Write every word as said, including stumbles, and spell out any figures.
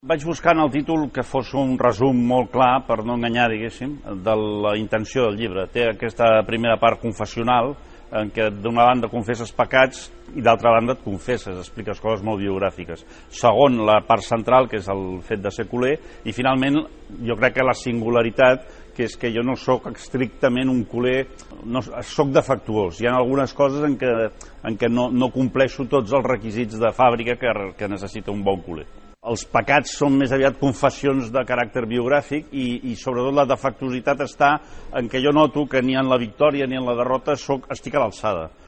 Vaig buscar en el títol que fos un resum molt clar, per no enganyar, diguéssim, de la intenció del llibre. Té aquesta primera part confessional, en què d'una banda confesses pecats i d'altra banda et confesses, expliques coses molt biogràfiques. Segon, la part central, que és el fet de ser culer, i finalment jo crec que la singularitat, que és que jo no sóc estrictament un culer, no, sóc defectuós. Hi ha algunes coses en què, en què no, no compleixo tots els requisits de fàbrica que, que necessita un bon culer. Els pecats són més aviat confessions de caràcter biogràfic i, i sobretot la defectuositat està en què jo noto que ni en la victòria ni en la derrota soc, estic a l'alçada.